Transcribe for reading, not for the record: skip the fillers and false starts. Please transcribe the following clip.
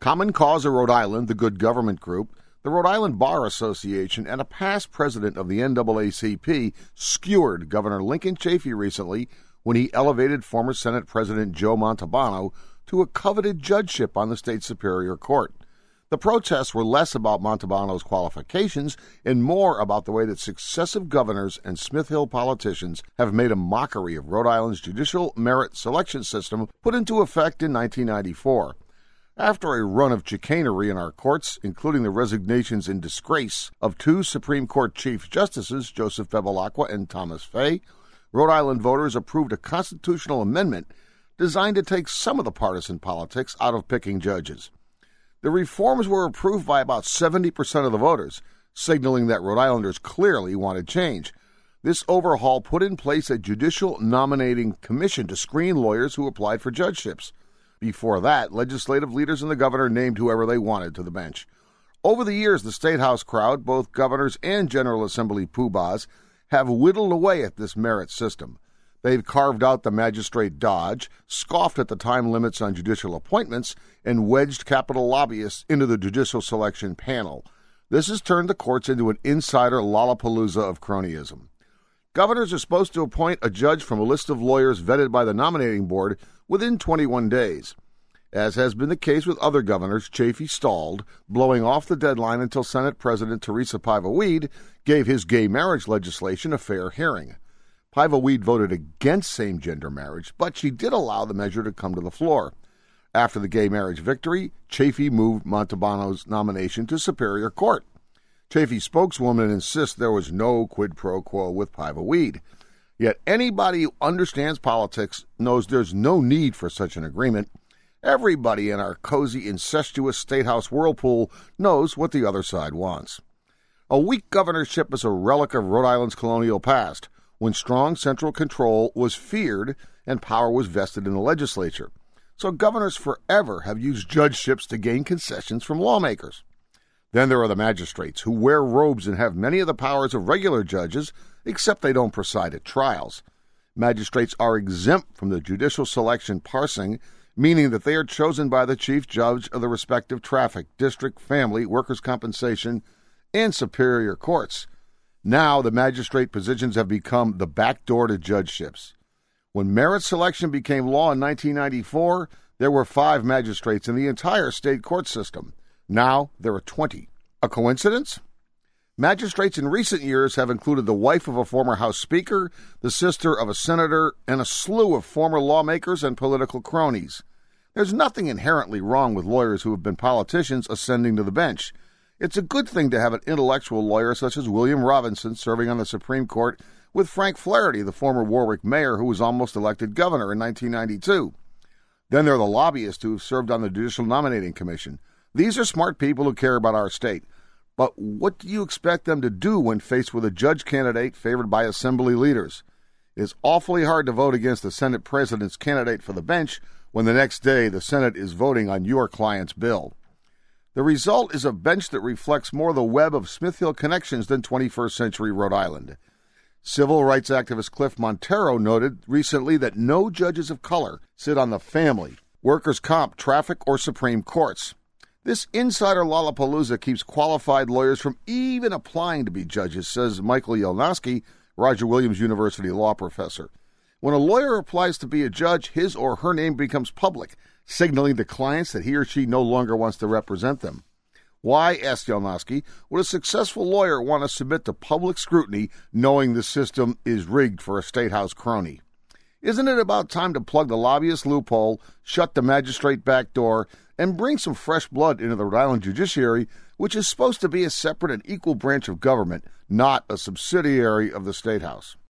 Common Cause of Rhode Island, the Good Government Group, the Rhode Island Bar Association, and a past president of the NAACP skewered Governor Lincoln Chafee recently when he elevated former Senate President Joe Montalbano to a coveted judgeship on the state Superior Court. The protests were less about Montalbano's qualifications and more about the way that successive governors and Smith Hill politicians have made a mockery of Rhode Island's judicial merit selection system put into effect in 1994. After a run of chicanery in our courts, including the resignations in disgrace of two Supreme Court Chief Justices, Joseph Bevilacqua and Thomas Fay, Rhode Island voters approved a constitutional amendment designed to take some of the partisan politics out of picking judges. The reforms were approved by about 70% of the voters, signaling that Rhode Islanders clearly wanted change. This overhaul put in place a judicial nominating commission to screen lawyers who applied for judgeships. Before that, legislative leaders and the governor named whoever they wanted to the bench. Over the years, the State House crowd, both governors and General Assembly poobahs, have whittled away at this merit system. They've carved out the magistrate dodge, scoffed at the time limits on judicial appointments, and wedged capital lobbyists into the judicial selection panel. This has turned the courts into an insider lollapalooza of cronyism. Governors are supposed to appoint a judge from a list of lawyers vetted by the nominating board within 21 days. As has been the case with other governors, Chafee stalled, blowing off the deadline until Senate President Teresa Paiva-Weed gave his gay marriage legislation a fair hearing. Paiva-Weed voted against same-gender marriage, but she did allow the measure to come to the floor. After the gay marriage victory, Chafee moved Montalbano's nomination to Superior Court. Chafee's spokeswoman insists there was no quid pro quo with Paiva-Weed. Yet anybody who understands politics knows there's no need for such an agreement. Everybody in our cozy, incestuous statehouse whirlpool knows what the other side wants. A weak governorship is a relic of Rhode Island's colonial past, when strong central control was feared and power was vested in the legislature. So governors forever have used judgeships to gain concessions from lawmakers. Then there are the magistrates, who wear robes and have many of the powers of regular judges, except they don't preside at trials. Magistrates are exempt from the judicial selection parsing, meaning that they are chosen by the chief judge of the respective traffic, district, family, workers' compensation, and superior courts. Now the magistrate positions have become the back door to judgeships. When merit selection became law in 1994, there were 5 magistrates in the entire state court system. Now there are 20. A coincidence? Magistrates in recent years have included the wife of a former House Speaker, the sister of a senator, and a slew of former lawmakers and political cronies. There's nothing inherently wrong with lawyers who have been politicians ascending to the bench. It's a good thing to have an intellectual lawyer such as William Robinson serving on the Supreme Court with Frank Flaherty, the former Warwick mayor who was almost elected governor in 1992. Then there are the lobbyists who have served on the Judicial Nominating Commission. These are smart people who care about our state. But what do you expect them to do when faced with a judge candidate favored by assembly leaders? It is awfully hard to vote against the Senate president's candidate for the bench when the next day the Senate is voting on your client's bill. The result is a bench that reflects more the web of Smith Hill connections than 21st century Rhode Island. Civil rights activist Cliff Montero noted recently that no judges of color sit on the family, workers' comp, traffic, or Supreme Courts. This insider lollapalooza keeps qualified lawyers from even applying to be judges, says Michael Yelnowski, Roger Williams University law professor. When a lawyer applies to be a judge, his or her name becomes public, signaling to clients that he or she no longer wants to represent them. Why, asked Yelnowski, would a successful lawyer want to submit to public scrutiny knowing the system is rigged for a statehouse crony? Isn't it about time to plug the lobbyist loophole, shut the magistrate back door, and bring some fresh blood into the Rhode Island judiciary, which is supposed to be a separate and equal branch of government, not a subsidiary of the State House?